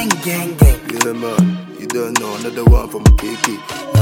gang, gang, gang. Yeah, man, you don't know another one from KK.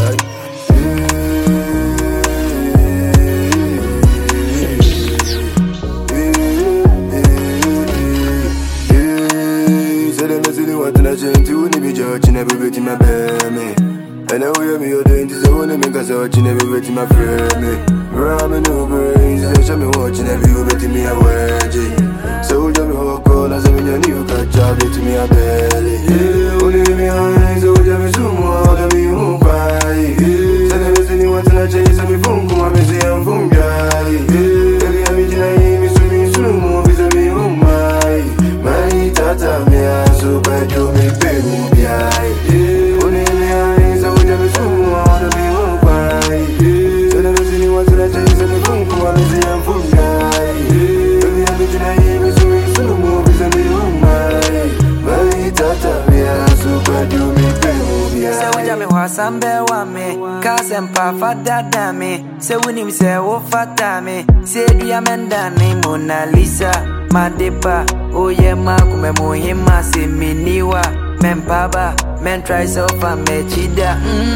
Judging every bit in my baby. And now we have me doing this, I wanna make us watching every bit in my friend. Ramming no brains, they show me watching every bit in me a wedgie. So tell me how I call as I mean, you knew catch up to me a belly. Yeah, only me eyes, so tell me some more than me who buy. Tell me if anyone to chase me from come, I'm busy and from guy. Baby, I'm in me, so me soon move is a me who buy. My tata, me, I so bad, you make baby. Sambe wa me, kasem pa fada dame. Se winim se wo fata me. Se dia menda ni Mona Lisa, Madepa, oye ma kume muhima se miniwa. Men paba, men try so fa me chida.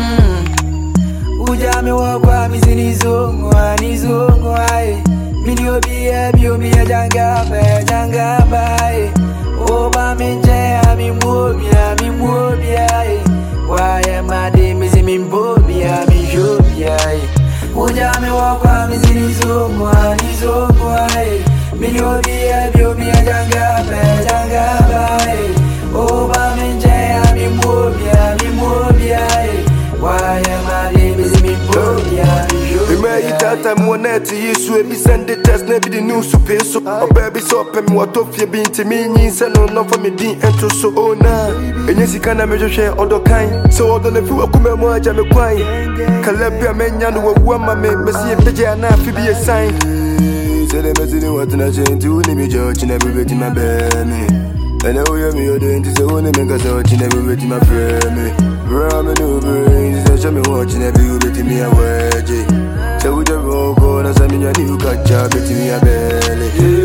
Uja me wa kwa mizinizo, wanizo ai. Mini obi janga bae. Oba menje ami mobi ai. Why am I missing me, Bobby? I'm in Jobia. Uja me walk, I'm missing his own one, his own way. Miliodia, janga bae. Oh, Bamenjay, I'm in Mobia. Why am I missing me, Bobby? Tata monete yesu ebi send the test na bi the news so pay so baby so pem what of you been to me nyin say no for me din ento so oh na enye sika na me hwehwe odo kan so odo na fi akuma mu aja me kwan kalabia menya no wawu ama me mesi e peje na afi bi e sign say the message what na change you ni me judge na be my baby and now you me odo into so na me cause watching every bit my friend ramen no brains they show me watching every bit me a wedgie. So we the roll, and I mean, you catch up, it's me a belly.